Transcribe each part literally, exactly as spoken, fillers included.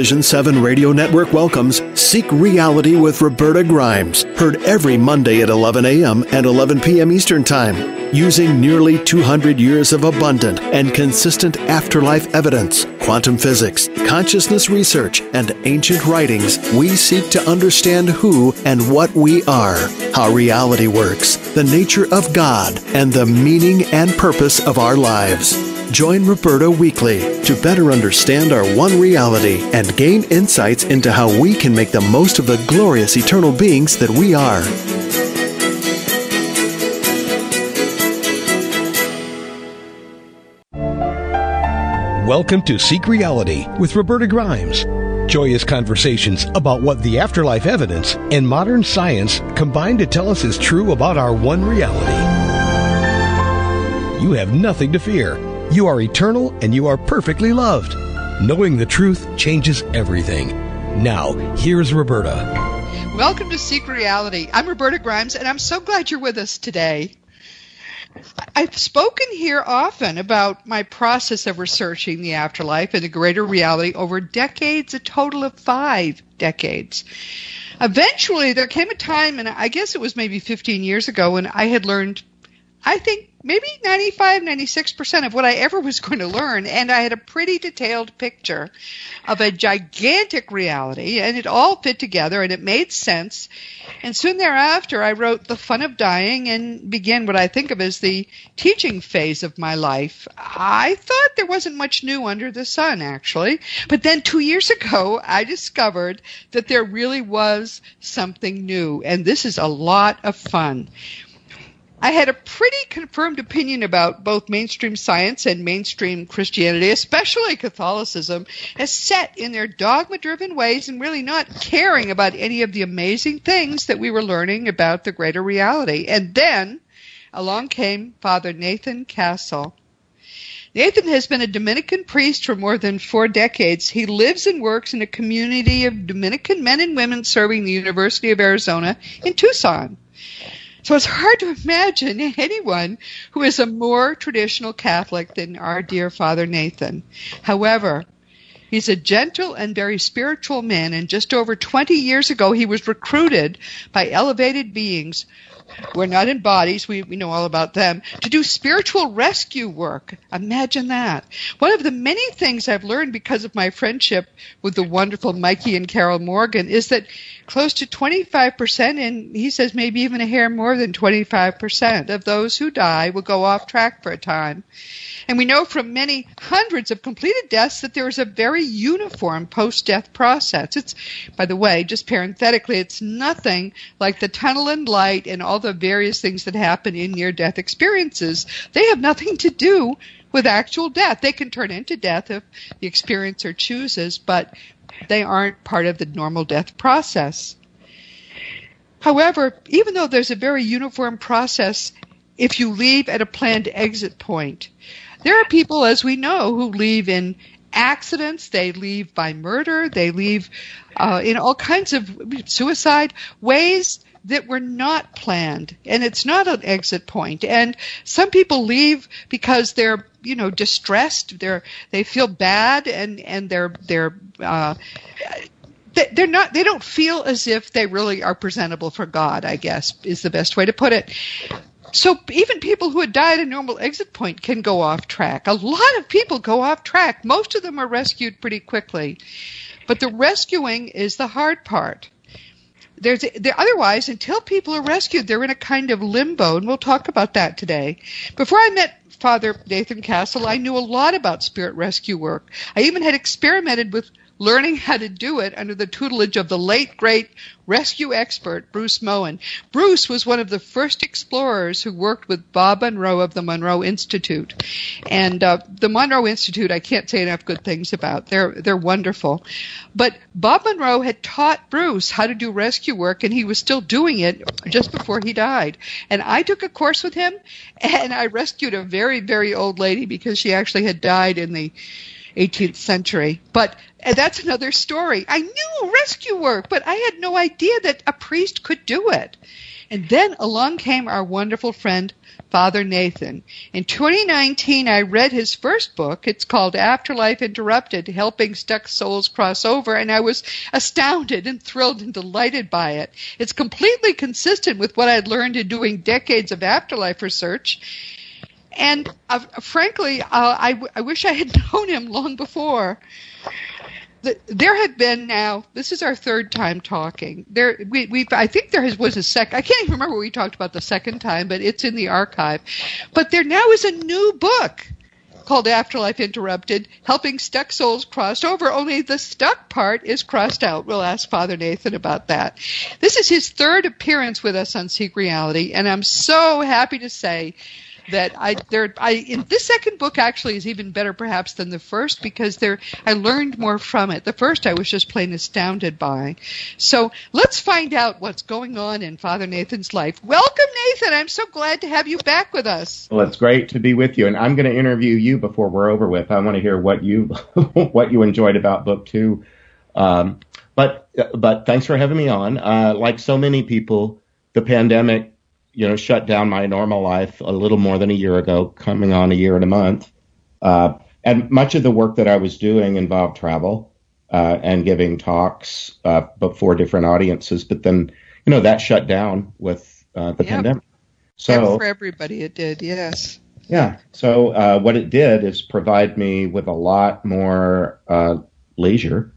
Vision seven Radio Network welcomes Seek Reality with Roberta Grimes, heard every Monday at eleven a.m. and eleven p.m. Eastern Time. Using nearly two hundred years of abundant and consistent afterlife evidence, quantum physics, consciousness research, and ancient writings, we seek to understand who and what we are, how reality works, the nature of God, and the meaning and purpose of our lives. Join Roberta weekly to better understand our one reality and gain insights into how we can make the most of the glorious eternal beings that we are. Welcome to Seek Reality with Roberta Grimes. Joyous conversations about what the afterlife evidence and modern science combine to tell us is true about our one reality. You have nothing to fear. You are eternal and you are perfectly loved. Knowing the truth changes everything. Now, here's Roberta. Welcome to Seek Reality. I'm Roberta Grimes, and I'm so glad you're with us today. I've spoken here often about my process of researching the afterlife and the greater reality over decades, a total of five decades. Eventually, there came a time, and I guess it was maybe fifteen years ago, when I had learned, I think, maybe ninety-five, ninety-six percent of what I ever was going to learn, and I had a pretty detailed picture of a gigantic reality, and it all fit together, and it made sense. And soon thereafter, I wrote The Fun of Dying and began what I think of as the teaching phase of my life. I thought there wasn't much new under the sun, actually, but then two years ago, I discovered that there really was something new, and this is a lot of fun. I had a pretty confirmed opinion about both mainstream science and mainstream Christianity, especially Catholicism, as set in their dogma-driven ways and really not caring about any of the amazing things that we were learning about the greater reality. And then along came Father Nathan Castle. Nathan has been a Dominican priest for more than four decades. He lives and works in a community of Dominican men and women serving the University of Arizona in Tucson. So it's hard to imagine anyone who is a more traditional Catholic than our dear Father Nathan. However, he's a gentle and very spiritual man, and just over twenty years ago he was recruited by elevated beings, we're not in bodies, we, we know all about them, to do spiritual rescue work. Imagine that. One of the many things I've learned because of my friendship with the wonderful Mikey and Carol Morgan is that close to twenty-five percent, and he says maybe even a hair more than twenty-five percent of those who die will go off track for a time. And we know from many hundreds of completed deaths that there is a very uniform post-death process. It's, by the way, just parenthetically, it's nothing like the tunnel and light and all the various things that happen in near-death experiences. They have nothing to do with actual death. They can turn into death if the experiencer chooses, but they aren't part of the normal death process. However, even though there's a very uniform process, if you leave at a planned exit point, there are people, as we know, who leave in accidents, they leave by murder, they leave uh, in all kinds of suicide ways that were not planned, and it's not an exit point. And some people leave because they're, you know, distressed, they're they feel bad, and and they're they're uh, they're not they don't feel as if they really are presentable for God, I guess is the best way to put it. So even people who had died at a normal exit point can go off track. A lot of people go off track. Most of them are rescued pretty quickly. But the rescuing is the hard part. There's, there, otherwise, until people are rescued, they're in a kind of limbo, and we'll talk about that today. Before I met Father Nathan Castle, I knew a lot about spirit rescue work. I even had experimented with learning how to do it under the tutelage of the late, great rescue expert, Bruce Moen. Bruce was one of the first explorers who worked with Bob Monroe of the Monroe Institute. And uh, the Monroe Institute, I can't say enough good things about. They're, they're wonderful. But Bob Monroe had taught Bruce how to do rescue work, and he was still doing it just before he died. And I took a course with him, and I rescued a very, very old lady because she actually had died in the eighteenth century. But that's another story. I knew rescue work, but I had no idea that a priest could do it. And then along came our wonderful friend, Father Nathan. In twenty nineteen, I read his first book. It's called Afterlife Interrupted, Helping Stuck Souls Cross Over, and I was astounded and thrilled and delighted by it. It's completely consistent with what I'd learned in doing decades of afterlife research. And uh, frankly, uh, I, w- I wish I had known him long before. The, there had been now, this is our third time talking. There, we, we, I think there has, was a second, I can't even remember what we talked about the second time, but it's in the archive. But there now is a new book called Afterlife Interrupted, Helping Stuck Souls Cross Over, only the stuck part is crossed out. We'll ask Father Nathan about that. This is his third appearance with us on Seek Reality, and I'm so happy to say that I there I in this second book actually is even better perhaps than the first, because there I learned more from it. The first I was just plain astounded by. So let's find out what's going on in Father Nathan's life. Welcome, Nathan. I'm so glad to have you back with us. Well, it's great to be with you, and I'm going to interview you before we're over with. I want to hear what you what you enjoyed about book two. Um, but but thanks for having me on. Uh, like so many people, the pandemic, you know, shut down my normal life a little more than a year ago, coming on a year and a month. Uh, and much of the work that I was doing involved travel uh, and giving talks uh, before different audiences. But then, you know, that shut down with uh, the yep. pandemic. So for everybody it did, yes. Yeah. So uh, what it did is provide me with a lot more uh, leisure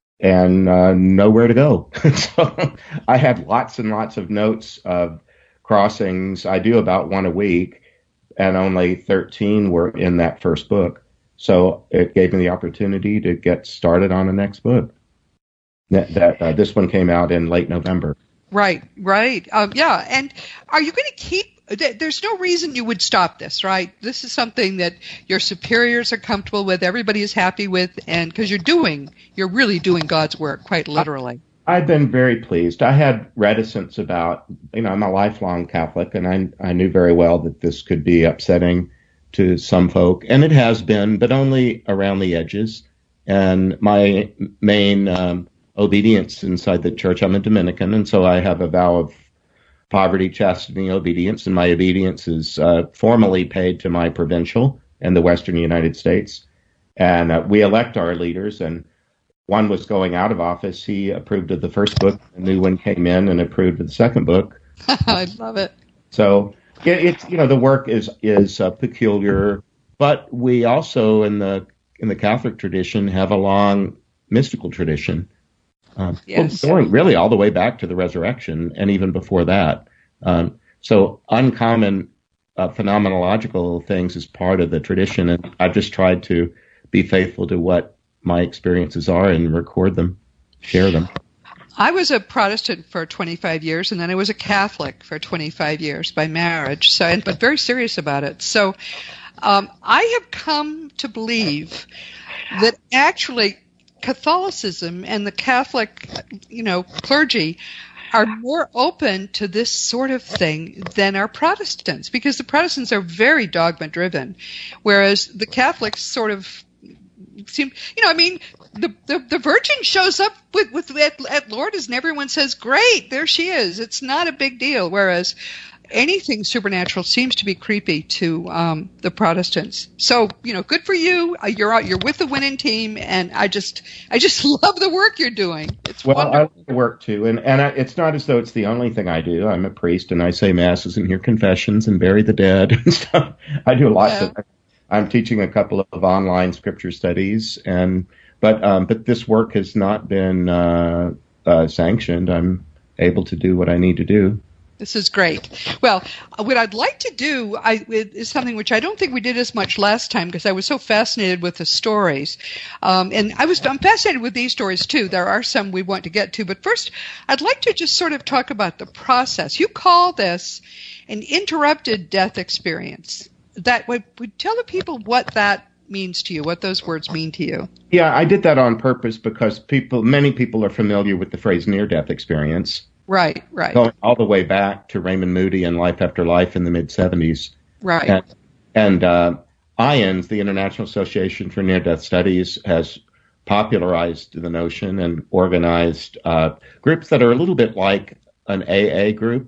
and uh, nowhere to go. So I had lots and lots of notes of crossings. I do about one a week, and only thirteen were in that first book. So it gave me the opportunity to get started on the next book. That, that uh, this one came out in late November. Right, right. Um, yeah, and are you going to keep, there's no reason you would stop this, right? This is something that your superiors are comfortable with, everybody is happy with, and because you're doing, you're really doing God's work, quite literally. I've been very pleased. I had reticence about, you know, I'm a lifelong Catholic, and I, I knew very well that this could be upsetting to some folk, and it has been, but only around the edges. And my main um, obedience inside the church, I'm a Dominican, and so I have a vow of poverty, chastity, obedience, and my obedience is uh, formally paid to my provincial in the Western United States. And uh, we elect our leaders, and one was going out of office. He approved of the first book. A new one came in and approved of the second book. I love it. So it, it's, you know, the work is is uh, peculiar, but we also in the in the Catholic tradition have a long mystical tradition, um, yes. going really all the way back to the resurrection and even before that. Um, so uncommon uh, phenomenological things is part of the tradition, and I've just tried to be faithful to what my experiences are and record them, share them. I was a Protestant for twenty-five years, and then I was a Catholic for twenty-five years by marriage, so and, but very serious about it. So um, I have come to believe that actually Catholicism and the Catholic, you know, clergy are more open to this sort of thing than our Protestants, because the Protestants are very dogma-driven, whereas the Catholics sort of seem, you know, I mean, the, the, the Virgin shows up with, with at, at Lourdes and everyone says, great, there she is. It's not a big deal. Whereas anything supernatural seems to be creepy to um, the Protestants. So, you know, good for you. Uh, you're out, you're with the winning team, and I just, I just love the work you're doing. It's well, wonderful. I like the work too, and and I, it's not as though it's the only thing I do. I'm a priest, and I say masses and hear confessions and bury the dead and stuff. I do lots Yeah. of that. I'm teaching a couple of online scripture studies, and but um, but this work has not been uh, uh, sanctioned. I'm able to do what I need to do. This is great. Well, what I'd like to do I, is something which I don't think we did as much last time, because I was so fascinated with the stories. Um, and I was, I'm fascinated with these stories, too. There are some we want to get to. But first, I'd like to just sort of talk about the process. You call this an interrupted death experience. That would, would tell the people what that means to you, what those words mean to you. Yeah, I did that on purpose because people, many people are familiar with the phrase near-death experience. Right, right. Going all the way back to Raymond Moody and Life After Life in the mid-seventies. Right. And, and uh, I A N S, the International Association for Near-Death Studies, has popularized the notion and organized uh, groups that are a little bit like an A A group.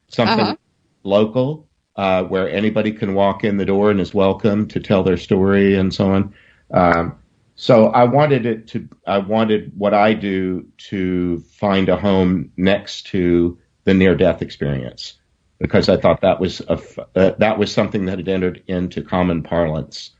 something Uh-huh. local, uh, where anybody can walk in the door and is welcome to tell their story and so on. Um, so I wanted it to, I wanted what I do to find a home next to the near-death experience, because I thought that was a, uh, that was something that had entered into common parlance.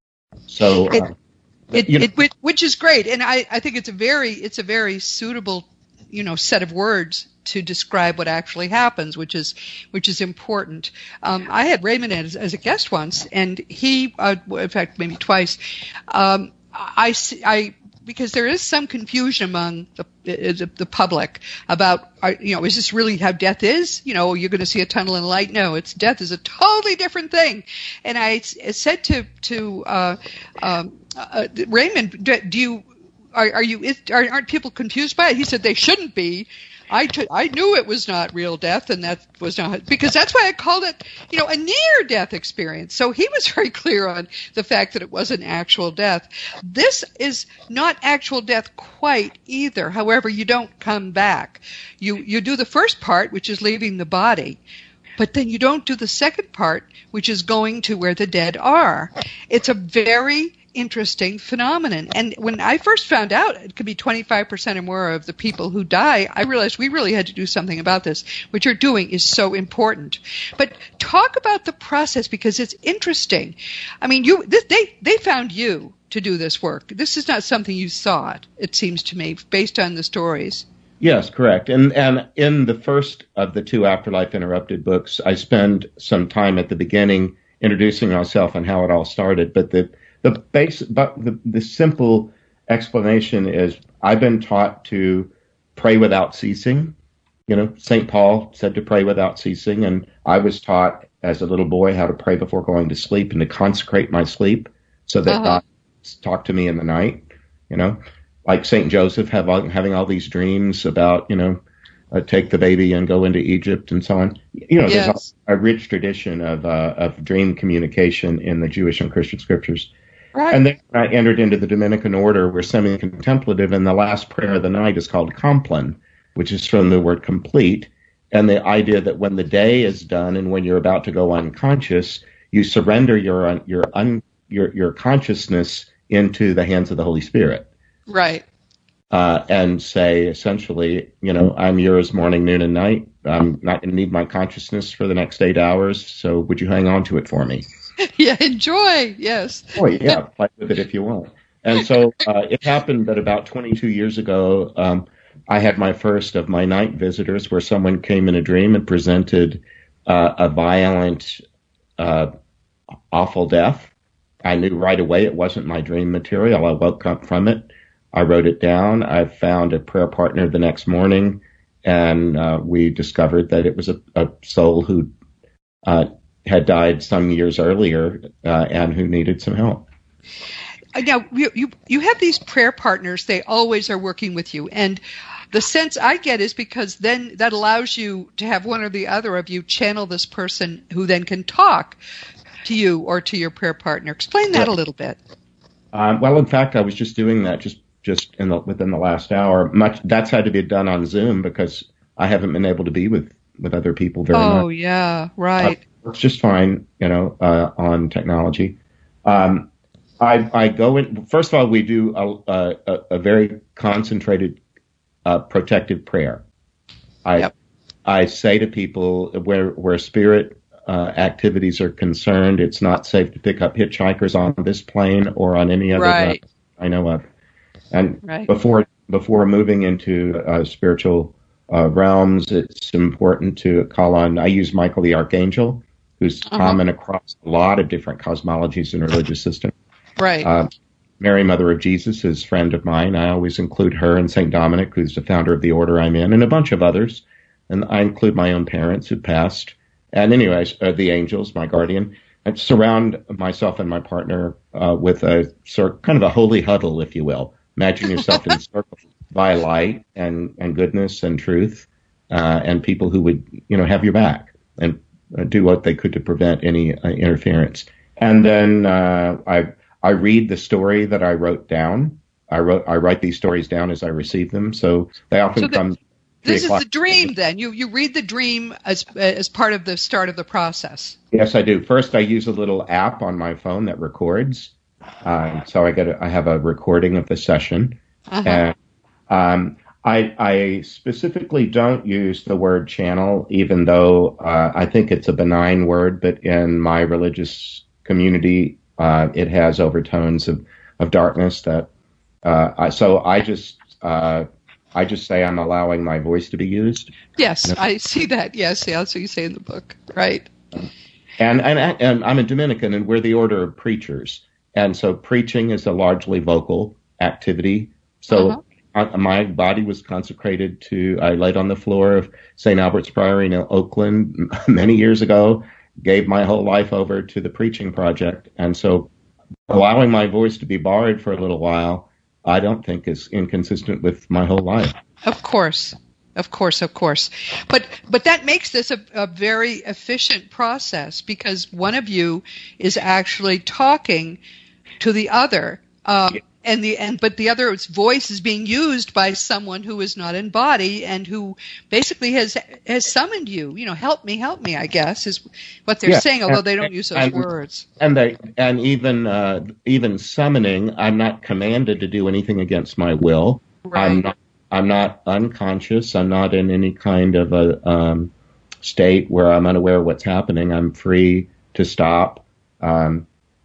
So, uh, It, you know, it, which, which is great, and I, I think it's a very it's a very suitable, you know, set of words to describe what actually happens, which is which is important. Um, I had Raymond as, as a guest once, and he, uh, in fact, maybe twice. Um, I, I because there is some confusion among the the, the public about, uh, you know, is this really how death is? You know, you're going to see a tunnel and light. No, it's death is a totally different thing. And I said to to uh, um, uh, Raymond, do, do you are, are you is, are, aren't people confused by it? He said they shouldn't be. I, t- I knew it was not real death, and that was not, because that's why I called it, you know, a near-death experience. So he was very clear on the fact that it wasn't actual death. This is not actual death quite either. However, you don't come back. You you do the first part, which is leaving the body, but then you don't do the second part, which is going to where the dead are. It's a very interesting phenomenon. And when I first found out it could be twenty-five percent or more of the people who die, I realized we really had to do something about this. What you're doing is so important. But talk about the process, because it's interesting. I mean, you this, they they found you to do this work. This is not something you thought, it seems to me, based on the stories. Yes, correct. And and in the first of the two Afterlife Interrupted books, I spend some time at the beginning introducing myself and how it all started. But the the base, but the, the simple explanation is I've been taught to pray without ceasing. You know, Saint Paul said to pray without ceasing, and I was taught as a little boy how to pray before going to sleep and to consecrate my sleep so that Uh-huh. God talk to me in the night. You know, like Saint Joseph have all, having all these dreams about, you know, uh, take the baby and go into Egypt and so on. You know, Yes. there's a, a rich tradition of uh, of dream communication in the Jewish and Christian scriptures. Right. And then I entered into the Dominican order. We're semi-contemplative, and the last prayer of the night is called Compline, which is from the word complete, and the idea that when the day is done and when you're about to go unconscious, you surrender your your un, your your consciousness into the hands of the Holy Spirit. Right. Uh, and say, essentially, you know, I'm yours morning, noon, and night. I'm not going to need my consciousness for the next eight hours, so would you hang on to it for me? Yeah, enjoy. Yes. Oh, yeah, play with it if you want. And so uh, it happened that about twenty-two years ago, um, I had my first of my night visitors where someone came in a dream and presented uh, a violent, uh, awful death. I knew right away it wasn't my dream material. I woke up from it. I wrote it down. I found a prayer partner the next morning, and uh, we discovered that it was a, a soul who uh, had died some years earlier uh, and who needed some help. Now, you, you you have these prayer partners. They always are working with you. And the sense I get is because then that allows you to have one or the other of you channel this person who then can talk to you or to your prayer partner. Explain that a little bit. Um, well, in fact, I was just doing that just just in the, within the last hour. Much that's had to be done on Zoom because I haven't been able to be with, with other people very much. Oh, yeah, right. Uh, it's just fine, you know, uh, on technology. Um, I, I go in. First of all, we do a, a, a very concentrated uh, protective prayer. I Yep. I say to people where where spirit uh, activities are concerned, it's not safe to pick up hitchhikers on this plane or on any other Right. route I know of. And Right. before before moving into uh, spiritual uh, realms, it's important to call on. I use Michael the Archangel, who's Uh-huh. common across a lot of different cosmologies and religious systems. Right. Uh, Mary, Mother of Jesus, is a friend of mine. I always include her, and Saint Dominic, who's the founder of the order I'm in, and a bunch of others. And I include my own parents who passed. And anyways, uh, the angels, my guardian. I surround myself and my partner uh, with a sort kind of a holy huddle, if you will. Imagine yourself encircled by light and, and goodness and truth, uh, and people who would, you know, have your back and uh, do what they could to prevent any uh, interference. And then uh, I I read the story that I wrote down. I wrote I write these stories down as I receive them, so they often So the- come This is the dream, then. You you read the dream as as part of the start of the process. Yes, I do. First, I use a little app on my phone that records. Uh, so I get a, I have a recording of the session. Uh-huh. And um, I, I specifically don't use the word channel, even though uh, I think it's a benign word, but in my religious community, uh, it has overtones of, of darkness. That uh, I, so I just uh, I just say I'm allowing my voice to be used. Yes, I see that. Yes, yeah, that's what you say in the book, right? And and and I'm a Dominican, and we're the order of preachers, and so preaching is a largely vocal activity. So. Uh-huh. My body was consecrated to, I laid on the floor of Saint Albert's Priory in Oakland many years ago, gave my whole life over to the preaching project. And so allowing my voice to be borrowed for a little while, I don't think is inconsistent with my whole life. Of course. Of course, of course. But but that makes this a, a very efficient process because one of you is actually talking to the other. Um, yeah. And the and but the other's voice is being used by someone who is not in body and who basically has has summoned you. You know, help me, help me. I guess is what they're yeah, saying, although and, they don't use those and, words. And they and even uh, even summoning, I'm not commanded to do anything against my will. Right. I'm not. I'm not unconscious. I'm not in any kind of a um, state where I'm unaware of what's happening. I'm free to stop. Um,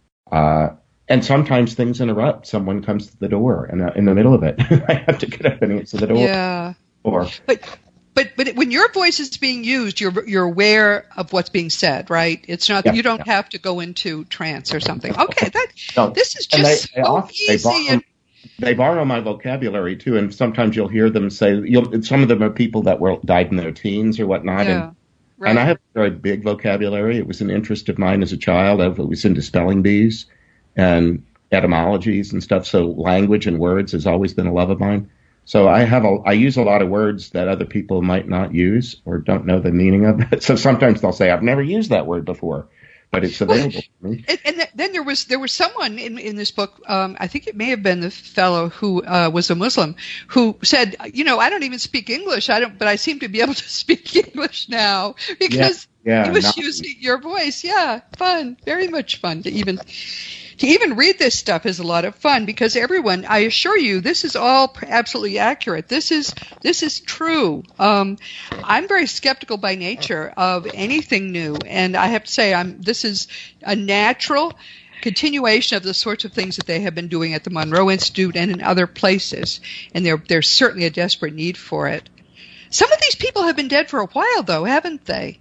uh, And sometimes things interrupt. Someone comes to the door, and uh, in the middle of it, I have to get up and answer the door. Yeah. Or, but but but when your voice is being used, you're you're aware of what's being said, right? It's not yeah, you don't yeah. have to go into trance or something. Okay, that no. this is just they, so they often, easy. They borrow, and, they borrow my vocabulary too, and sometimes you'll hear them say. You'll, some of them are people that were died in their teens or whatnot, yeah, and right. and I have a very big vocabulary. It was an interest of mine as a child. I was into spelling bees and etymologies and stuff. So language and words has always been a love of mine. So I have a, I use a lot of words that other people might not use or don't know the meaning of it. So sometimes they'll say, I've never used that word before, but it's available to me. And, and then there was there was someone in, in this book, um, I think it may have been the fellow who uh, was a Muslim, who said, you know, I don't even speak English, I don't, but I seem to be able to speak English now because yeah, yeah, he was not, using your voice. Yeah, fun, very much fun to even. To even read this stuff is a lot of fun because everyone, I assure you, this is all absolutely accurate. This is this is true. Um, I'm very skeptical by nature of anything new, and I have to say, I'm. This is a natural continuation of the sorts of things that they have been doing at the Monroe Institute and in other places, and there there's certainly a desperate need for it. Some of these people have been dead for a while, though, haven't they?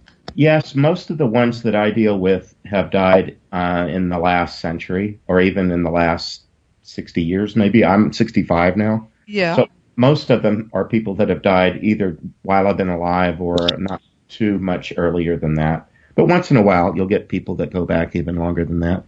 Yes, most of the ones that I deal with have died uh, in the last century or even in the last sixty years, maybe. I'm sixty-five now. Yeah. So most of them are people that have died either while I've been alive or not too much earlier than that. But once in a while, you'll get people that go back even longer than that.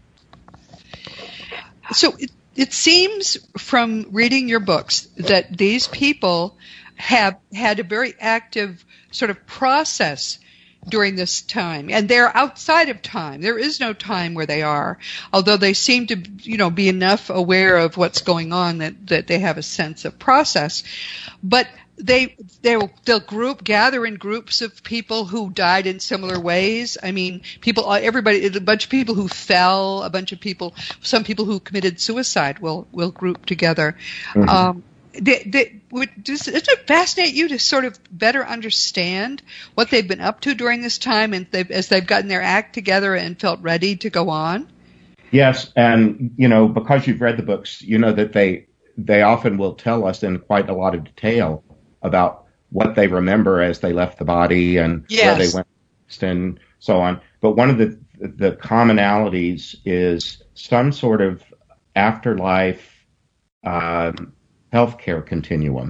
So it, it seems from reading your books that these people have had a very active sort of process during this time, and they're outside of time. There is no time where they are, although they seem to, you know, be enough aware of what's going on that, that they have a sense of process. But they they'll they'll group gather in groups of people who died in similar ways. I mean, people, everybody, a bunch of people who fell, a bunch of people, some people who committed suicide will will group together. Mm-hmm. Um, They, they, would, does, does it fascinate you to sort of better understand what they've been up to during this time and they've, as they've gotten their act together and felt ready to go on? Yes, and, you know, because you've read the books, you know that they they often will tell us in quite a lot of detail about what they remember as they left the body and yes. where they went and so on. But one of the the commonalities is some sort of afterlife um healthcare continuum.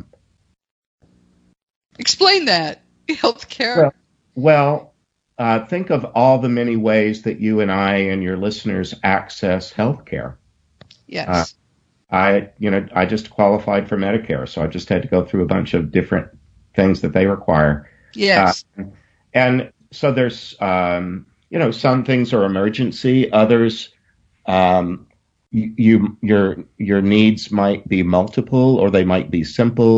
Explain that. Healthcare. Well, well uh, think of all the many ways that you and I and your listeners access healthcare. Yes. Uh, I, you know, I just qualified for Medicare, so I just had to go through a bunch of different things that they require. Yes. Uh, and so there's, um, you know, some things are emergency, others. Um, You, your your needs might be multiple or they might be simple.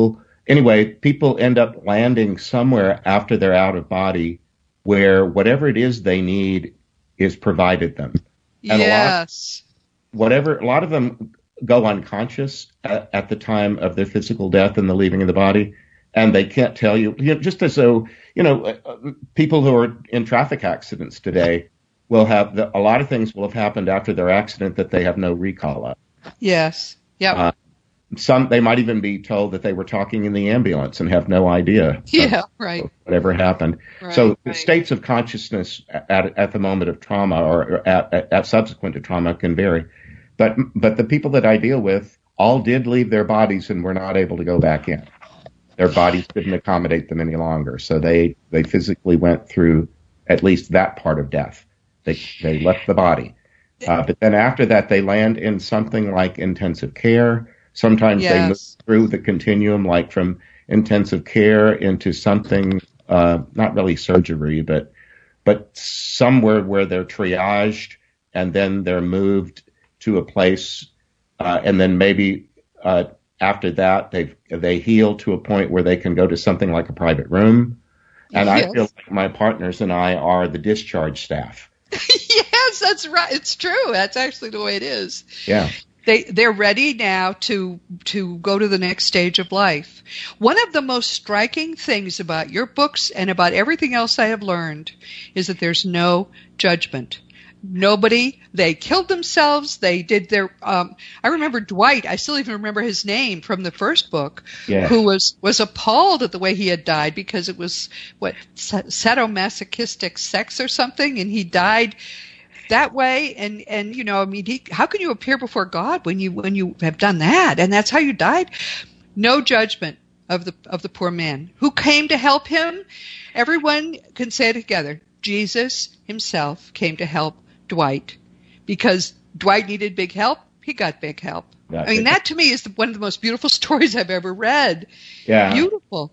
anyway, people end up landing somewhere after they're out of body where whatever it is they need is provided them. And yes. a lot, whatever, a lot of them go unconscious at, at the time of their physical death and the leaving of the body, and they can't tell you, you know, just as though, you know, uh, people who are in traffic accidents today will have, the, a lot of things will have happened after their accident that they have no recall of. Yes. Yeah. Uh, some, they might even be told that they were talking in the ambulance and have no idea. Yeah, right. Whatever happened. Right, so right. the states of consciousness at, at the moment of trauma or at, at, at subsequent to trauma can vary. But, but the people that I deal with all did leave their bodies and were not able to go back in. Their bodies didn't accommodate them any longer. So they, they physically went through at least that part of death. They, they left the body. Uh, but then after that, they land in something like intensive care. Sometimes yes. they move through the continuum, like from intensive care into something, uh, not really surgery, but but somewhere where they're triaged and then they're moved to a place, uh, and then maybe uh, after that they they heal to a point where they can go to something like a private room. And yes. I feel like my partners and I are the discharge staff. Yes, that's right. It's true. That's actually the way it is. Yeah. They, they're ready now to to go to the next stage of life. One of the most striking things about your books and about everything else I have learned is that there's no judgment. Nobody, they killed themselves, they did their, um, I remember Dwight, I still even remember his name from the first book, yeah. who was, was appalled at the way he had died because it was, what, sadomasochistic sex or something, and he died that way, and and you know, I mean, he, how can you appear before God when you when you have done that, and that's how you died? No judgment of the of the poor man who came to help him. Everyone can say it together: Jesus himself came to help Dwight, because Dwight needed big help. He got big help. That's I mean, it. That to me is the, one of the most beautiful stories I've ever read. Yeah, beautiful.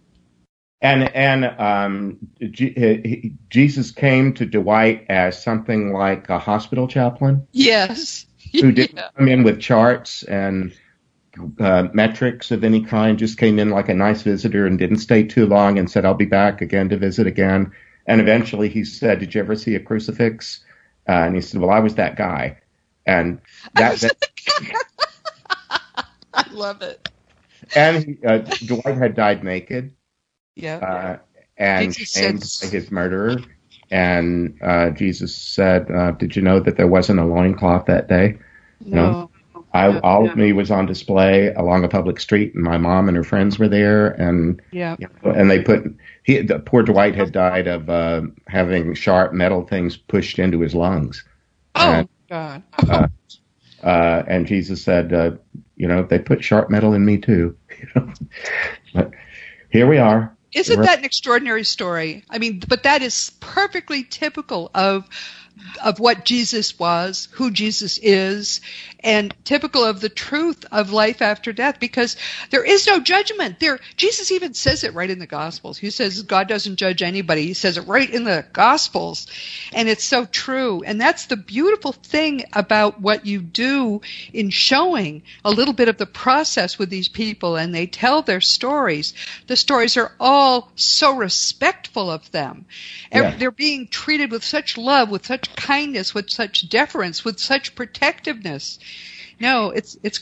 And and um, G- Jesus came to Dwight as something like a hospital chaplain. Yes. Who didn't yeah. come in with charts and uh, metrics of any kind, just came in like a nice visitor and didn't stay too long and said, I'll be back again to visit again. And eventually he said, did you ever see a crucifix? Uh, and he said, well, I was that guy. And that, that I love it. And he, uh, Dwight had died naked. Yeah. Uh, and shamed by his murderer. And uh, Jesus said, uh, did you know that there wasn't a loincloth that day? No. no. I, no, all no. of me was on display along a public street, and my mom and her friends were there. And yeah. You know, and they put, he, the poor Dwight had died of uh, having sharp metal things pushed into his lungs. Oh, and, God. uh, uh, and Jesus said, uh, you know, they put sharp metal in me too. You know? But here we are. Isn't that an extraordinary story? I mean, but that is perfectly typical of of what Jesus was, who Jesus is, and typical of the truth of life after death, because there is no judgment. There, Jesus even says it right in the Gospels. He says God doesn't judge anybody. He says it right in the Gospels, and it's so true. And that's the beautiful thing about what you do in showing a little bit of the process with these people, and they tell their stories. The stories are all so respectful of them. Yeah. They're being treated with such love, with such kindness, with such deference, with such protectiveness. No, it's it's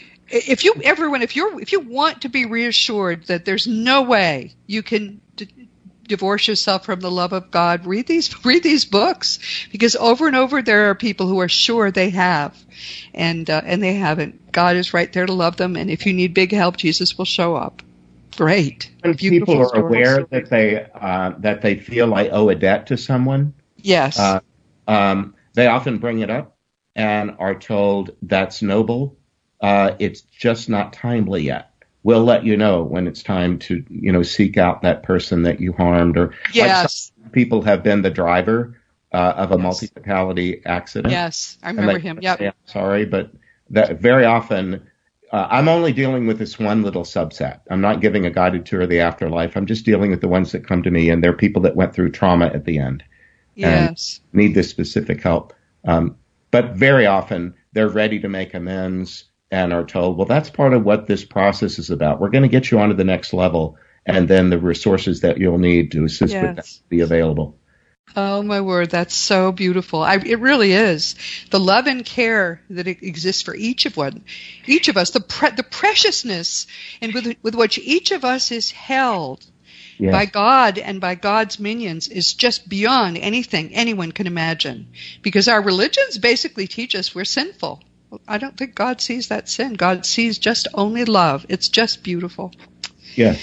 if you everyone if you're if you want to be reassured that there's no way you can d- divorce yourself from the love of God, read these read these books, because over and over there are people who are sure they have, and uh, and they haven't. God is right there to love them, and if you need big help, Jesus will show up. Great. When people are aware that they uh, that they feel I owe a debt to someone, yes. Uh, Um, they often bring it up and are told that's noble. Uh, it's just not timely yet. We'll let you know when it's time to, you know, seek out that person that you harmed. Or yes. Like some people have been the driver uh, of a yes. multi-fatality accident. Yes, I remember they, him. Yep. I'm sorry, but that very often uh, I'm only dealing with this one little subset. I'm not giving a guided tour of the afterlife. I'm just dealing with the ones that come to me, and they're people that went through trauma at the end. Yes. And need this specific help. Um, but very often they're ready to make amends and are told, well, that's part of what this process is about. We're going to get you onto the next level, and then the resources that you'll need to assist Yes. with that will be available. Oh, my word, that's so beautiful. I, it really is. The love and care that it exists for each of one, each of us, the pre, the preciousness and with, with which each of us is held Yes. by God and by God's minions is just beyond anything anyone can imagine. Because our religions basically teach us we're sinful. I don't think God sees that sin. God sees just only love. It's just beautiful. Yes.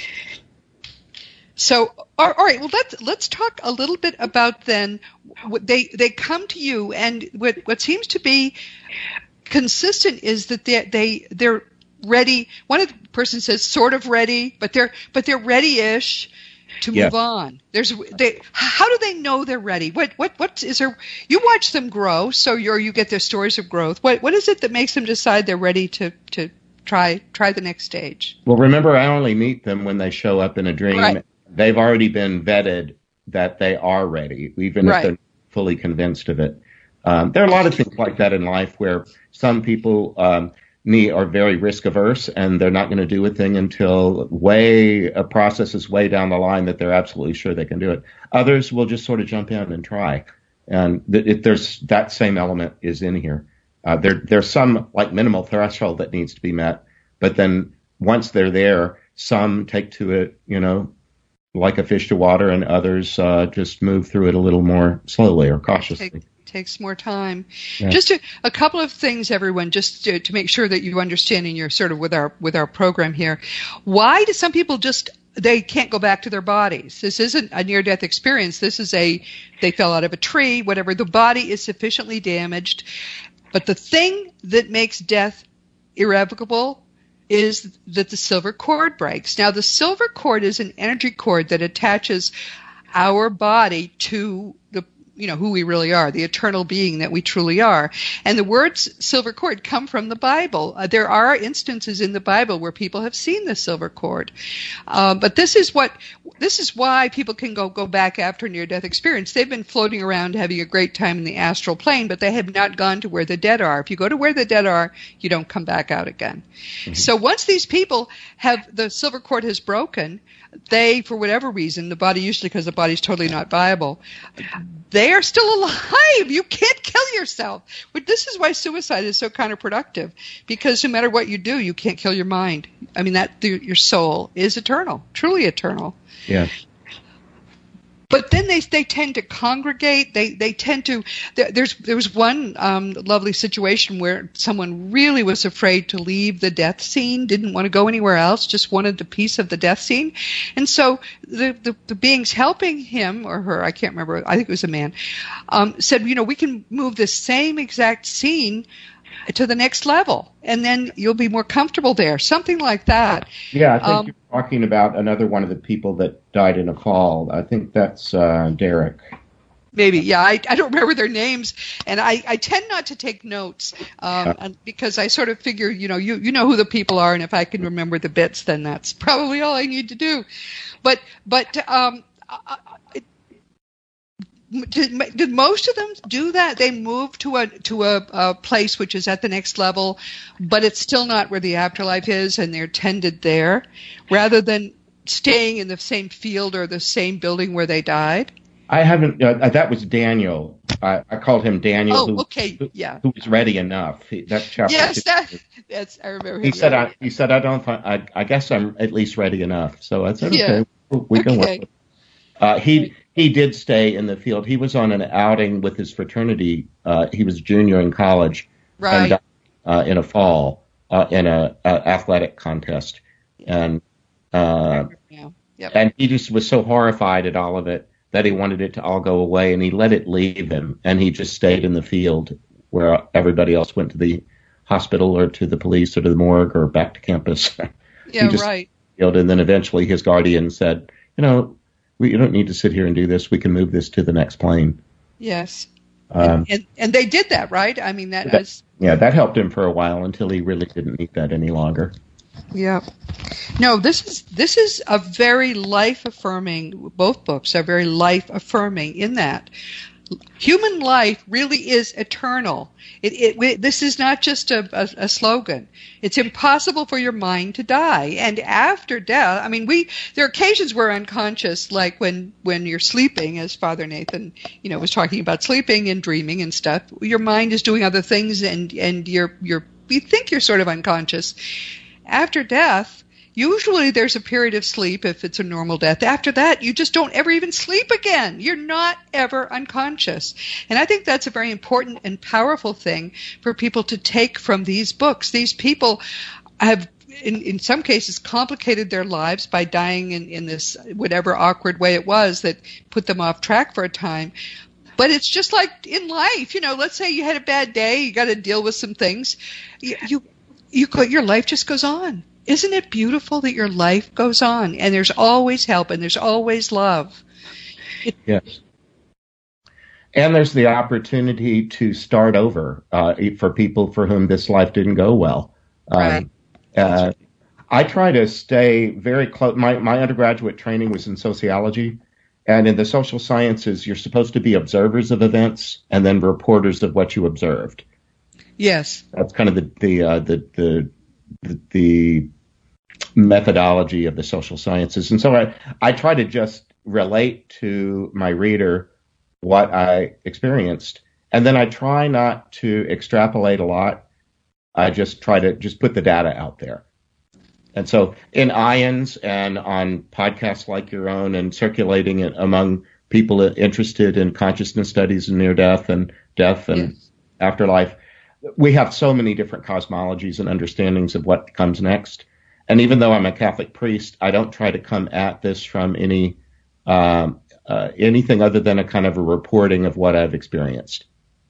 So, all right, well, let's let's talk a little bit about then. What they they come to you, and what what seems to be consistent is that they they they're ready. One of the person says sort of ready, but they're but they're ready-ish to move Yes. on. There's they. How do they know they're ready? What what what is there? You watch them grow, so you you get their stories of growth. What what is it that makes them decide they're ready to to try try the next stage? Well, remember, I only meet them when they show up in a dream. Right. They've already been vetted that they are ready, even Right. if they're not fully convinced of it. Um, there are a lot of things like that in life where some people um, need, are very risk averse, and they're not going to do a thing until way a process is way down the line that they're absolutely sure they can do it. Others will just sort of jump in and try, and th- it, there's that same element is in here. Uh, there, there's some like minimal threshold that needs to be met, but then once they're there, some take to it, you know, like a fish to water, and others uh, just move through it a little more slowly or cautiously. Take, takes more time. Yeah. Just a, a couple of things, everyone, just to, to make sure that you understand in your sort of with our with our program here. Why do some people just they can't go back to their bodies? This isn't a near-death experience. This is a they fell out of a tree, whatever. The body is sufficiently damaged, but the thing that makes death irrevocable is that the silver cord breaks. Now, the silver cord is an energy cord that attaches our body to the, you know, who we really are, the eternal being that we truly are. And the words silver cord come from the Bible. Uh, there are instances in the Bible where people have seen the silver cord. Uh, but this is what, this is why people can go, go back after near-death experience. They've been floating around having a great time in the astral plane, but they have not gone to where the dead are. If you go to where the dead are, you don't come back out again. Mm-hmm. So once these people have, the silver cord has broken, they, for whatever reason, the body, usually because the body's totally not viable, they are still alive. You can't kill yourself. But this is why suicide is so counterproductive, because no matter what you do, you can't kill your mind. I mean, that the, your soul is eternal, truly eternal. Yeah. But then they they tend to congregate. They they tend to. There, there's there was one um, lovely situation where someone really was afraid to leave the death scene, didn't want to go anywhere else, just wanted the peace of the death scene, and so the the, the beings helping him or her, I can't remember, I think it was a man, um, said, you know, we can move this same exact scene to the next level, and then you'll be more comfortable there, something like that. Yeah, I think Um, you're talking about another one of the people that died in a fall. I think that's uh, Derek. Maybe, yeah. I, I don't remember their names, and I, I tend not to take notes um, and because I sort of figure, you know, you, you know who the people are, and if I can remember the bits, then that's probably all I need to do. But but um, I, I, did, did most of them do that? They move to a to a, a place which is at the next level, but it's still not where the afterlife is, and they're tended there, rather than staying in the same field or the same building where they died. I haven't. Uh, that was Daniel. I, I called him Daniel. Oh, who, okay, who, yeah. Who was ready enough? He, that chapter. Yes, two. that, that's. I remember. Him He said. right. I, he said. I don't. Find, I. I guess I'm at least ready enough. So I said, Yeah. okay, we can Okay. work. With it. Uh, he he did stay in the field. He was on an outing with his fraternity. Uh, he was a junior in college, Right. and died, uh, in a fall uh, in a, a athletic contest, and uh, Yeah. Yep. and he just was so horrified at all of it that he wanted it to all go away, and he let it leave him, and he just stayed in the field where everybody else went to the hospital or to the police or to the morgue or back to campus. Yeah. he just Right. Field, and then eventually his guardian said, you know, we you don't need to sit here and do this. We can move this to the next plane. Yes. Um, And and they did that, right? I mean, that that- was. yeah, that helped him for a while until he really didn't need that any longer. Yeah. No, this is this is a very life affirming. Both books are very life affirming in that human life really is eternal. It, it, we, this is not just a, a, a slogan. It's impossible for your mind to die. And after death, I mean, we there are occasions where unconscious, like when, when you're sleeping, as Father Nathan, you know, was talking about sleeping and dreaming and stuff. Your mind is doing other things, and and you're you're you think you're sort of unconscious. After death, usually there's a period of sleep if it's a normal death. After that, you just don't ever even sleep again. You're not ever unconscious. And I think that's a very important and powerful thing for people to take from these books. These people have, in, in some cases, complicated their lives by dying in, in this whatever awkward way it was that put them off track for a time. But it's just like in life, you know, let's say you had a bad day, you got to deal with some things. You, you, you go, your life just goes on. Isn't it beautiful that your life goes on and there's always help and there's always love? It, yes. And there's the opportunity to start over uh, for people for whom this life didn't go well. Right. Um, uh, I try to stay very close. My, my undergraduate training was in sociology. And in the social sciences, you're supposed to be observers of events and then reporters of what you observed. Yes. That's kind of the the uh, the, the the the methodology of the social sciences. And so I, I try to just relate to my reader what I experienced. And then I try not to extrapolate a lot. I just try to just put the data out there. And so in IONS and on podcasts like your own and circulating it among people interested in consciousness studies and near death and death and yes. afterlife, we have so many different cosmologies and understandings of what comes next. And even though I'm a Catholic priest, I don't try to come at this from any um, uh, anything other than a kind of a reporting of what I've experienced.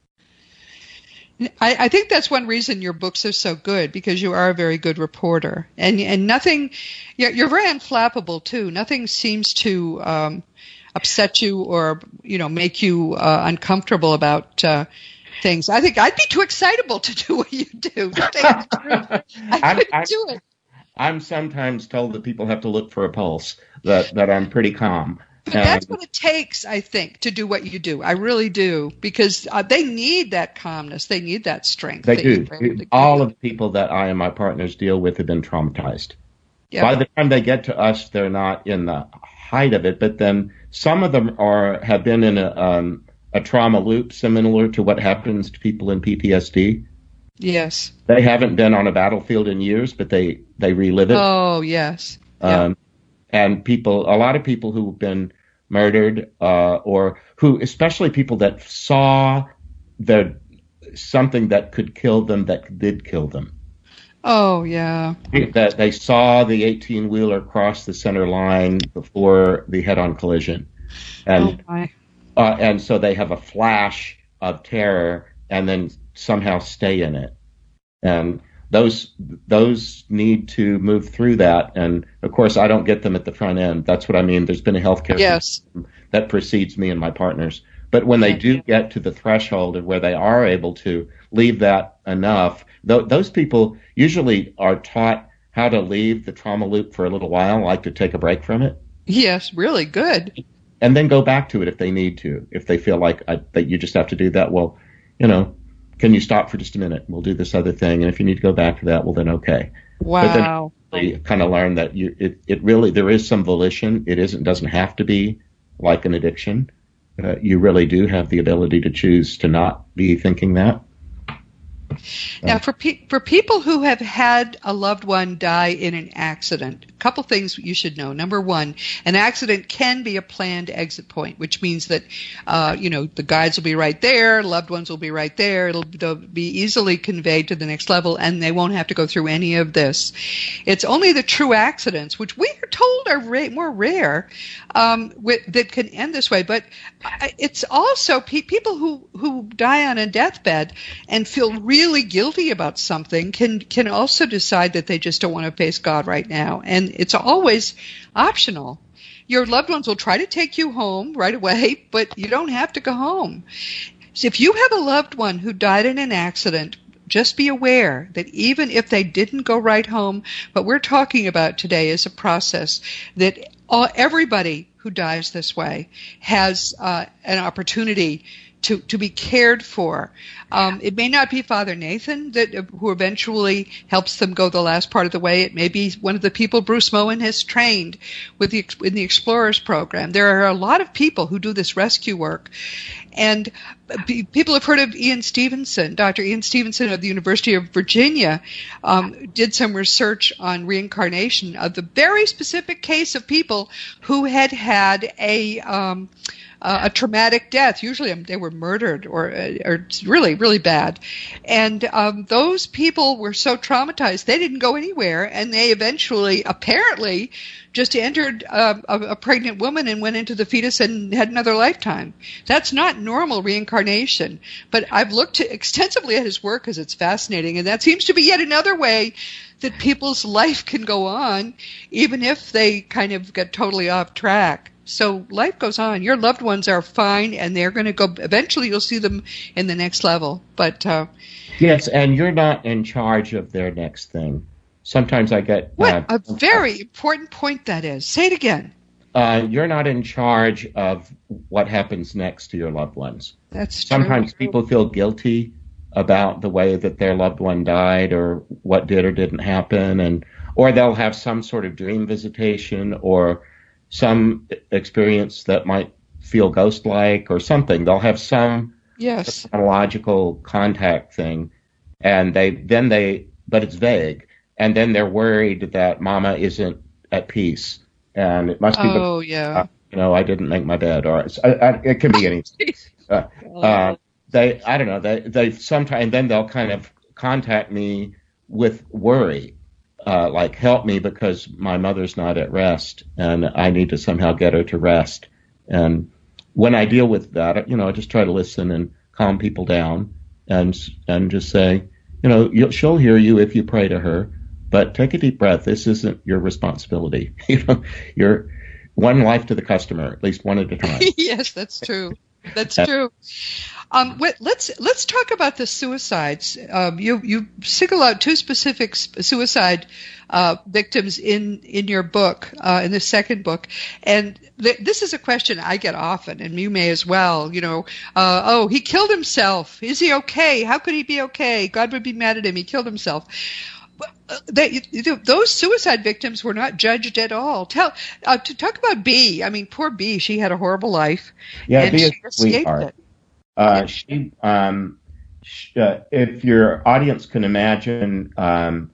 I, I think that's one reason your books are so good, because you are a very good reporter, and and nothing, you're, you're very unflappable too. Nothing seems to um, upset you or you know make you uh, uncomfortable about uh, things. I think I'd be too excitable to do what you do. To tell you the truth. I couldn't I, do it. I'm sometimes told that people have to look for a pulse, that, that I'm pretty calm. But um, that's what it takes, I think, to do what you do. I really do, because uh, they need that calmness. They need that strength. They do. All of the people that I and my partners deal with have been traumatized. Yeah. By the time they get to us, they're not in the height of it, but then some of them are have been in a, um, a trauma loop similar to what happens to people in P T S D. Yes. They haven't been on a battlefield in years, but they, they relive it. Oh, yes. Um, yeah. And people, a lot of people who've been murdered, uh, or who, especially people that saw the, something that could kill them that did kill them. Oh, yeah. That they saw the eighteen-wheeler cross the center line before the head-on collision. And, oh, my. Uh, and so they have a flash of terror and then somehow stay in it. And those those need to move through that. And, of course, I don't get them at the front end. That's what I mean. There's been a healthcare yes. system that precedes me and my partners. But when they do get to the threshold of where they are able to leave that enough, th- those people usually are taught how to leave the trauma loop for a little while, like to take a break from it. Yes, really good. And then go back to it if they need to. If they feel like I, that you just have to do that, well, you know, can you stop for just a minute? We'll do this other thing. And if you need to go back to that, well, then okay. Wow. But then you kind of learn that you, it, it really, there is some volition. It isn't, doesn't have to be like an addiction. Uh, you really do have the ability to choose to not be thinking that. Now, for pe- for people who have had a loved one die in an accident, a couple things you should know. Number one, an accident can be a planned exit point, which means that, uh, you know, the guides will be right there, loved ones will be right there. It'll they'll be easily conveyed to the next level, and they won't have to go through any of this. It's only the true accidents, which we are told are ra- more rare, um, with, that can end this way. But it's also pe- people who, who die on a deathbed and feel really really guilty about something can can also decide that they just don't want to face God right now. And it's always optional. Your loved ones will try to take you home right away, but you don't have to go home. So if you have a loved one who died in an accident, just be aware that even if they didn't go right home, what we're talking about today is a process that all, everybody who dies this way has uh, an opportunity to, to be cared for. Um, it may not be Father Nathan that who eventually helps them go the last part of the way. It may be one of the people Bruce Moen has trained with the in the Explorers program. There are a lot of people who do this rescue work. And people have heard of Ian Stevenson. Doctor Ian Stevenson of the University of Virginia um, did some research on reincarnation of the very specific case of people who had had a um, uh, a traumatic death. Usually they were murdered or, or really, really bad. And um, those people were so traumatized they didn't go anywhere, and they eventually, apparently, just entered uh, a, a pregnant woman and went into the fetus and had another lifetime. That's not normal reincarnation. But I've looked extensively at his work because it's fascinating, and that seems to be yet another way that people's life can go on, even if they kind of get totally off track. So life goes on. Your loved ones are fine, and they're going to go. Eventually, you'll see them in the next level. But uh, yes, and you're not in charge of their next thing. Sometimes I get what uh, a very important point that is. Say it again. Uh, you're not in charge of what happens next to your loved ones. That's Sometimes true. people feel guilty about the way that their loved one died, or what did or didn't happen, and or they'll have some sort of dream visitation or some experience that might feel ghost-like or something. They'll have some yes. psychological contact thing, and they then they, but it's vague, and then they're worried that Mama isn't at peace, and it must be. Oh because, yeah. uh, you know, I didn't make my bed, or it's, I, I, it can be anything. uh, uh, they, I don't know. They, they sometimes then they'll kind of contact me with worry. Uh, like, help me because my mother's not at rest and I need to somehow get her to rest. And when I deal with that, you know, I just try to listen and calm people down and and just say, you know, you'll, she'll hear you if you pray to her, but take a deep breath. This isn't your responsibility. You know, you're one life to the customer, at least one at a time. Yes, that's true. That's true. Um, wait, let's let's talk about the suicides. Um, you you single out two specific suicide uh, victims in in your book, uh, in the second book, and th- this is a question I get often, and you may as well. You know, uh, oh, he killed himself. Is he okay? How could he be okay? God would be mad at him. He killed himself. They, you know, those suicide victims were not judged at all. Tell uh, to talk about B. I mean, poor B. She had a horrible life. Yeah, and B she is a escaped sweetheart. it. Uh, she, um, sh- uh, if your audience can imagine um,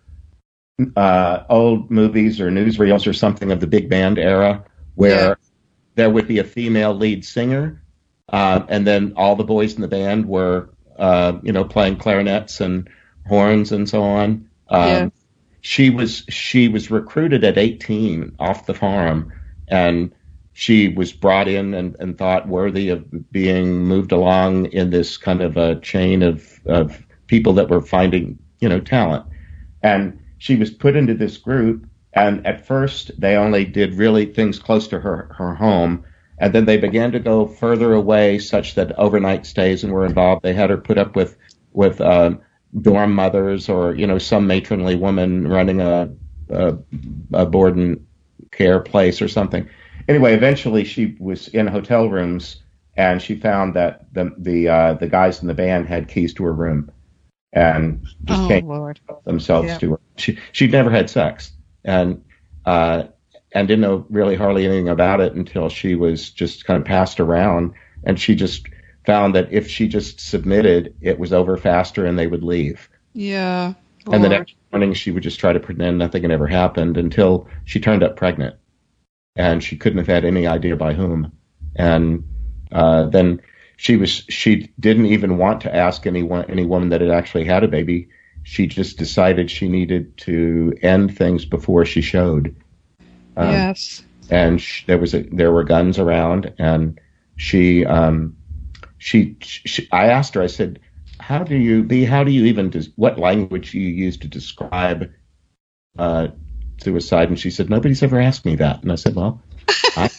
uh, old movies or newsreels or something of the big band era, where Yeah. there would be a female lead singer, uh, and then all the boys in the band were, uh, you know, playing clarinets and horns and so on. Um, Yeah. She was she was recruited at eighteen off the farm, and she was brought in and, and thought worthy of being moved along in this kind of a chain of, of people that were finding, you know, talent. And she was put into this group, and at first they only did really things close to her, her home, and then they began to go further away such that overnight stays and were involved. They had her put up with, with um, dorm mothers or, you know, some matronly woman running a, a, a board and care place or something. Anyway, eventually she was in hotel rooms, and she found that the the uh, the guys in the band had keys to her room, and just Oh, came Lord. themselves Yeah. to her. She she'd never had sex, and uh, and didn't know really hardly anything about it until she was just kind of passed around, and she just found that if she just submitted, it was over faster and they would leave. Yeah. And the Lord. next morning she would just try to pretend nothing had ever happened until she turned up pregnant. And she couldn't have had any idea by whom. And uh, then she was she didn't even want to ask anyone any woman that had actually had a baby. She just decided she needed to end things before she showed. Um, Yes. And sh- there was a, there were guns around, and she um she, she I asked her. I said, "How do you be? How do you even des- what language do you use to describe uh, suicide?" And she said, "Nobody's ever asked me that." And I said, "Well," I,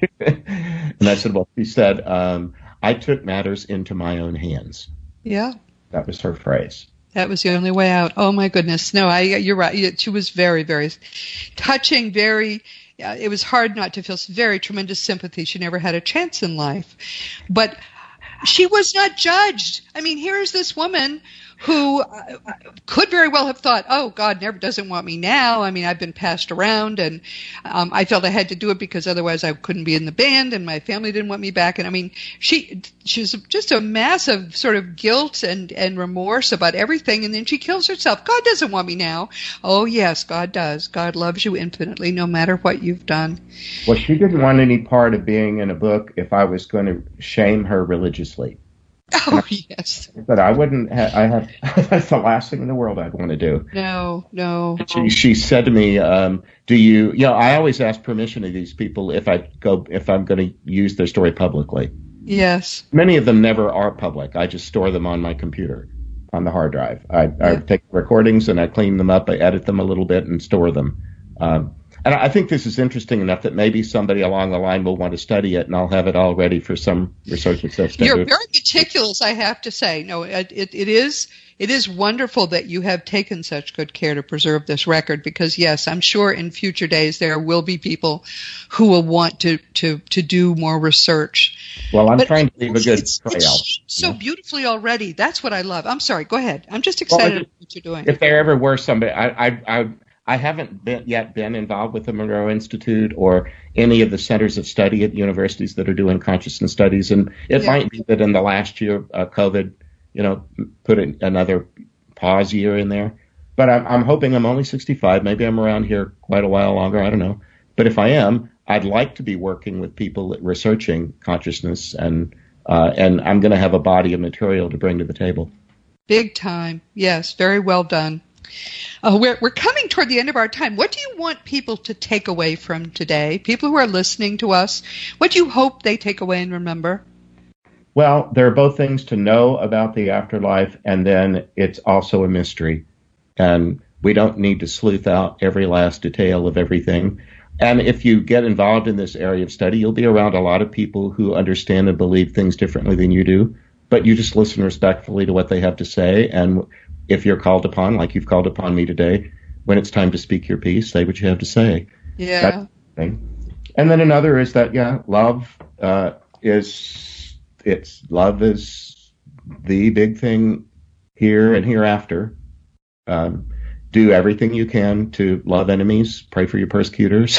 and I said, "Well," she said, um, "I took matters into my own hands." Yeah. That was her phrase. That was the only way out. Oh my goodness. No, I, you're right. She was very, very touching, very, uh, it was hard not to feel very tremendous sympathy. She never had a chance in life. But she was not judged. I mean, here is this woman who uh, could very well have thought, oh, God never doesn't want me now. I mean, I've been passed around, and um, I felt I had to do it because otherwise I couldn't be in the band, and my family didn't want me back. And I mean, she she's just a massive sort of guilt and, and remorse about everything, and then she kills herself. God doesn't want me now. Oh, yes, God does. God loves you infinitely, no matter what you've done. Well, she didn't want any part of being in a book if I was going to shame her religiously. Oh, yes. But I wouldn't ha- I have, that's the last thing in the world I'd want to do. No, no. She, she said to me, um, do you, you know, I always ask permission of these people if I go, if I'm going to use their story publicly. Yes. Many of them never are public. I just store them on my computer, on the hard drive. I, Yeah. I take recordings and I clean them up, I edit them a little bit and store them. Um, and I think this is interesting enough that maybe somebody along the line will want to study it, and I'll have it all ready for some research success. You're very meticulous, I have to say. No, it, it, it is it is wonderful that you have taken such good care to preserve this record, because, yes, I'm sure in future days there will be people who will want to, to, to do more research. Well, I'm But trying to leave a good it's, trail. It's so Yeah. beautifully already. That's what I love. I'm sorry. Go ahead. I'm just excited Well, about what you're doing. If there ever were somebody, I, I, I, I haven't been, yet been involved with the Monroe Institute or any of the centers of study at universities that are doing consciousness studies. And it Yeah. might be that in the last year, uh, COVID, you know, put in another pause year in there. But I'm, I'm hoping I'm only sixty-five. Maybe I'm around here quite a while longer. I don't know. But if I am, I'd like to be working with people researching consciousness, and uh, and I'm going to have a body of material to bring to the table. Big time. Yes, very well done. Uh, we're, we're coming toward the end of our time. What do you want people to take away from today? People who are listening to us, what do you hope they take away and remember? Well, there are both things to know about the afterlife, and then it's also a mystery. And we don't need to sleuth out every last detail of everything. And if you get involved in this area of study, you'll be around a lot of people who understand and believe things differently than you do. But you just listen respectfully to what they have to say. And if you're called upon, like you've called upon me today, when it's time to speak your piece, say what you have to say. Yeah. That's the thing. And then another is that, yeah, love uh, is, it's, love is the big thing here and hereafter. Um, do everything you can to love enemies, pray for your persecutors,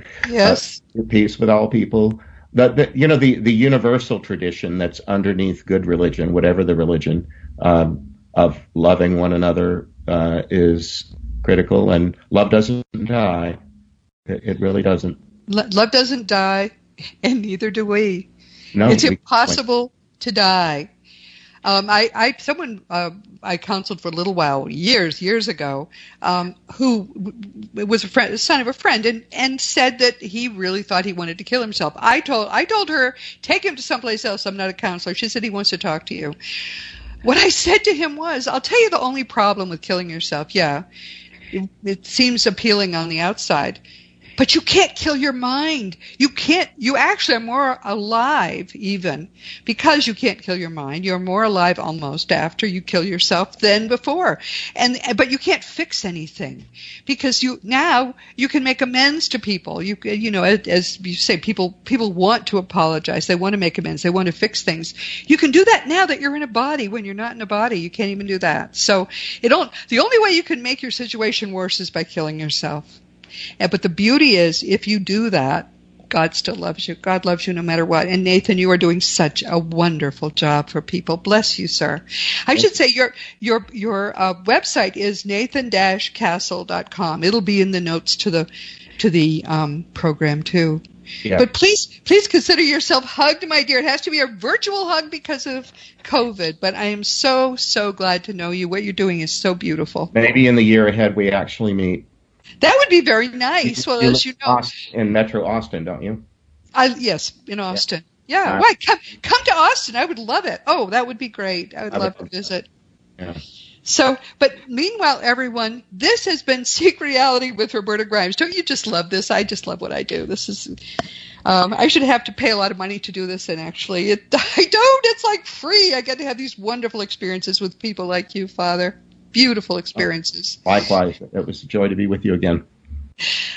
Yes. uh, peace with all people. The, the, you know, the, the universal tradition that's underneath good religion, whatever the religion, um, of loving one another uh, is critical, and love doesn't die. It, it really doesn't. Lo- Love doesn't die, and neither do we. No, It's we- impossible to die. Um, I, I, someone uh, I counseled for a little while, years, years ago, um, who w- was a friend, son of a friend, and, and said that he really thought he wanted to kill himself. I told, I told her, take him to someplace else. I'm not a counselor. She said he wants to talk to you. What I said to him was, I'll tell you the only problem with killing yourself. Yeah, it, it seems appealing on the outside. But you can't kill your mind. You can't, you actually are more alive even because you can't kill your mind. You're more alive almost after you kill yourself than before. And, but you can't fix anything because you, now you can make amends to people. You, you know, as you say, people, people want to apologize. They want to make amends. They want to fix things. You can do that now that you're in a body. When you're not in a body, you can't even do that. So it don't, the only way you can make your situation worse is by killing yourself. And, but the beauty is, if you do that, God still loves you. God loves you no matter what. And Nathan, you are doing such a wonderful job for people. Bless you, sir. I should say your your your uh, website is nathan dash castle dot com. It'll be in the notes to the to the um, program too. Yeah. But please, please consider yourself hugged, my dear. It has to be a virtual hug because of COVID. But I am so so glad to know you. What you're doing is so beautiful. Maybe in the year ahead we actually meet. That would be very nice. Well, You as you live know, Austin- in Metro Austin, don't you? I yes, in Austin. Yeah, Uh, why come come to Austin? I would love it. Oh, that would be great. I would I would love to love that. visit. Yeah. So, but meanwhile, everyone, this has been Seek Reality with Roberta Grimes. Don't you just love this? I just love what I do. This is. Um, I should have to pay a lot of money to do this, and actually, it, I don't. It's like free. I get to have these wonderful experiences with people like you, Father. Beautiful experiences. Likewise, it was a joy to be with you again.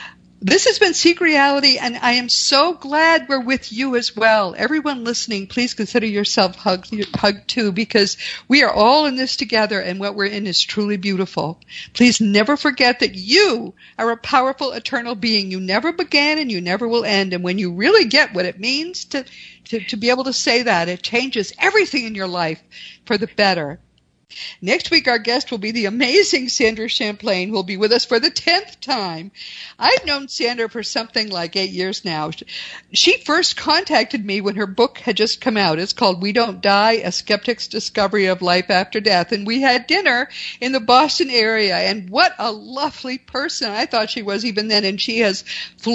This has been Seek Reality, and I am so glad we're with you as well. Everyone listening, please consider yourself hugged, hugged too, because we are all in this together, and what we're in is truly beautiful. Please never forget that you are a powerful, eternal being. You never began, and you never will end. And when you really get what it means to, to, to be able to say that, it changes everything in your life for the better. Next week, our guest will be the amazing Sandra Champlain, who will be with us for the tenth time. I've known Sandra for something like eight years now. She first contacted me when her book had just come out. It's called We Don't Die, A Skeptic's Discovery of Life After Death. And we had dinner in the Boston area. And what a lovely person I thought she was even then. And she has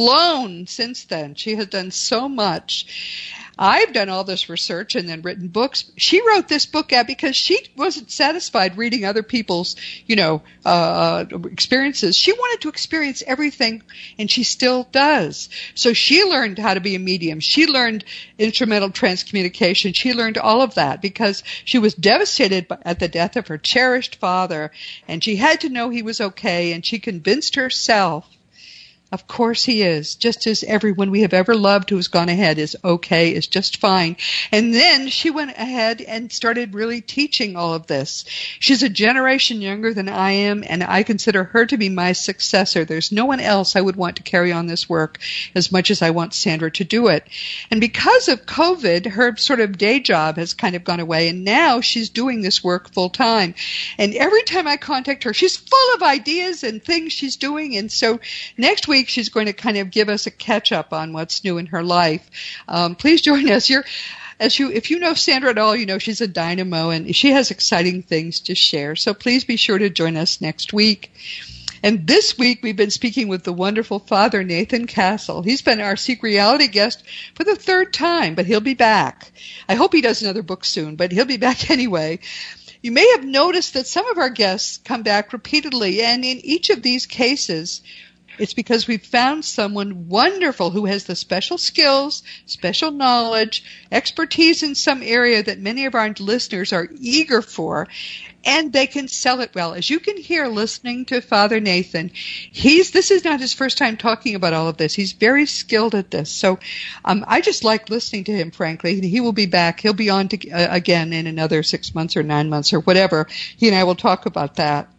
flown since then. She has done so much. I've done all this research and then written books. She wrote this book out because she wasn't satisfied reading other people's, you know, uh, experiences. She wanted to experience everything, and she still does. So she learned how to be a medium. She learned instrumental transcommunication. She learned all of that because she was devastated at the death of her cherished father, and she had to know he was okay, and she convinced herself, of course he is, just as everyone we have ever loved who's gone ahead is okay, is just fine. And then she went ahead and started really teaching all of this. She's a generation younger than I am, and I consider her to be my successor. There's no one else I would want to carry on this work as much as I want Sandra to do it. And because of COVID, her sort of day job has kind of gone away, and now she's doing this work full time. And every time I contact her, she's full of ideas and things she's doing. And so next week, she's going to kind of give us a catch-up on what's new in her life. Um, please join us. You're, as you, if you know Sandra at all, you know she's a dynamo, and she has exciting things to share. So please be sure to join us next week. And this week, we've been speaking with the wonderful Father Nathan Castle. He's been our Seek Reality guest for the third time, but he'll be back. I hope he does another book soon, but he'll be back anyway. You may have noticed that some of our guests come back repeatedly, and in each of these cases, it's because we've found someone wonderful who has the special skills, special knowledge, expertise in some area that many of our listeners are eager for, and they can sell it well. As you can hear listening to Father Nathan, he's this is not his first time talking about all of this. He's very skilled at this. So um, I just like listening to him, frankly. He will be back. He'll be on to, uh, again in another six months or nine months or whatever. He and I will talk about that.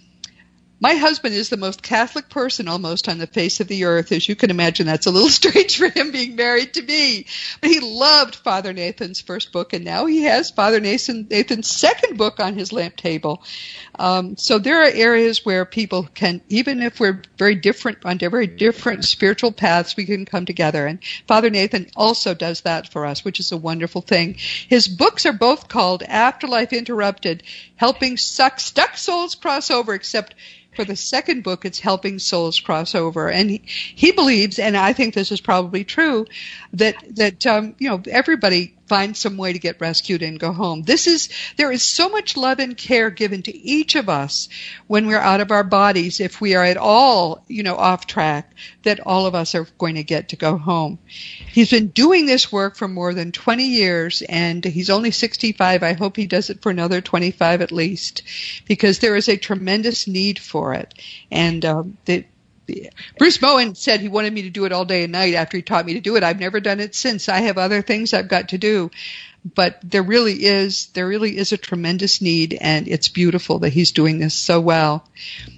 My husband is the most Catholic person almost on the face of the earth. As you can imagine, that's a little strange for him being married to me. But he loved Father Nathan's first book, and now he has Father Nathan, Nathan's second book on his lamp table. Um, so there are areas where people can, even if we're very different, on very different spiritual paths, we can come together. And Father Nathan also does that for us, which is a wonderful thing. His books are both called Afterlife Interrupted, Helping Suck, Stuck Souls Cross Over, except for the second book, it's Helping Souls Cross Over. And he, he believes, and I think this is probably true, that, that um, you know, everybody finds some way to get rescued and go home. This is, there is so much love and care given to each of us when we're out of our bodies, if we are at all, you know, off track, that all of us are going to get to go home. He's been doing this work for more than twenty years, and he's only sixty-five. I hope he does it for another twenty-five at least, because there is a tremendous need for it. And um, the Bruce Moen said he wanted me to do it all day and night after he taught me to do it. I've never done it since. I have other things I've got to do. But there really is, there really is a tremendous need, and it's beautiful that he's doing this so well.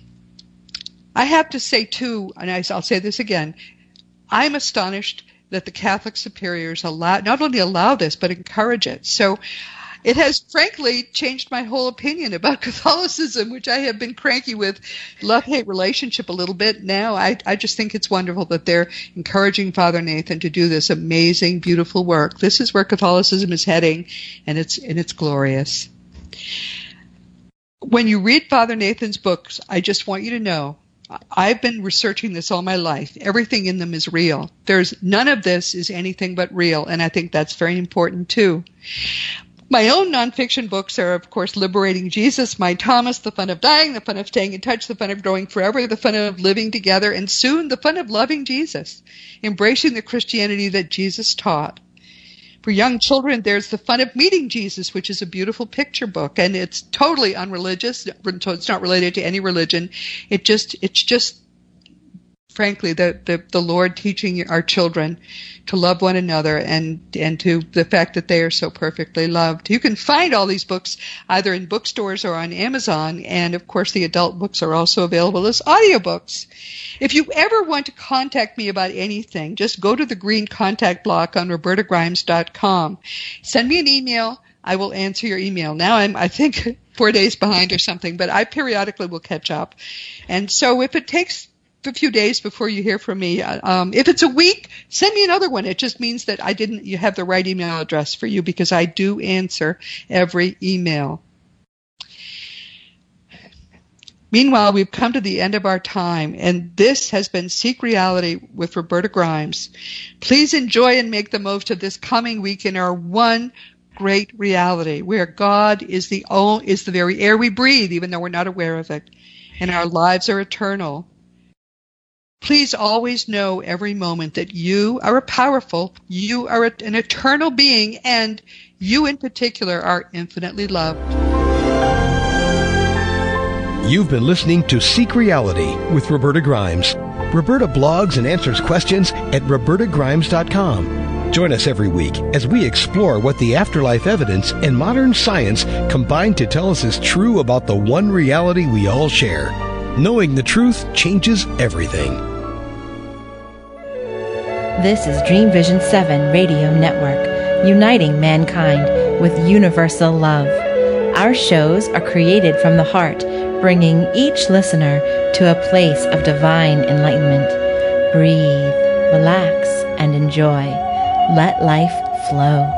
I have to say, too, and I'll say this again, I'm astonished that the Catholic superiors allow, not only allow this, but encourage it. So it has, frankly, changed my whole opinion about Catholicism, which I have been cranky with, love-hate relationship a little bit. Now I, I just think it's wonderful that they're encouraging Father Nathan to do this amazing, beautiful work. This is where Catholicism is heading, and it's and it's glorious. When you read Father Nathan's books, I just want you to know, I've been researching this all my life. Everything in them is real. There's none of this is anything but real, and I think that's very important, too. My own nonfiction books are, of course, Liberating Jesus, My Thomas, The Fun of Dying, The Fun of Staying in Touch, The Fun of Growing Forever, The Fun of Living Together, and soon The Fun of Loving Jesus, Embracing the Christianity that Jesus taught. For young children, there's The Fun of Meeting Jesus, which is a beautiful picture book, and it's totally unreligious. It's not related to any religion. It just, it's just frankly, the, the, the Lord teaching our children to love one another and, and to the fact that they are so perfectly loved. You can find all these books either in bookstores or on Amazon, and of course the adult books are also available as audiobooks. If you ever want to contact me about anything, just go to the green contact block on roberta grimes dot com. Send me an email. I will answer your email. Now I'm, I think, four days behind or something, but I periodically will catch up. And so if it takes a few days before you hear from me, um, if it's a week, send me another one. It just means that I didn't you have the right email address for you, because I do answer every email. Meanwhile, we've come to the end of our time, and this has been Seek Reality with Roberta Grimes. Please enjoy and make the most of this coming week in our one great reality, where God is the own, is the very air we breathe, even though we're not aware of it, and our lives are eternal. Please always know every moment that you are a powerful, you are a, an eternal being, and you in particular are infinitely loved. You've been listening to Seek Reality with Roberta Grimes. Roberta blogs and answers questions at roberta grimes dot com. Join us every week as we explore what the afterlife evidence and modern science combine to tell us is true about the one reality we all share. Knowing the truth changes everything. This is Dream Vision seven Radio Network, uniting mankind with universal love. Our shows are created from the heart, bringing each listener to a place of divine enlightenment. Breathe, relax, and enjoy. Let life flow.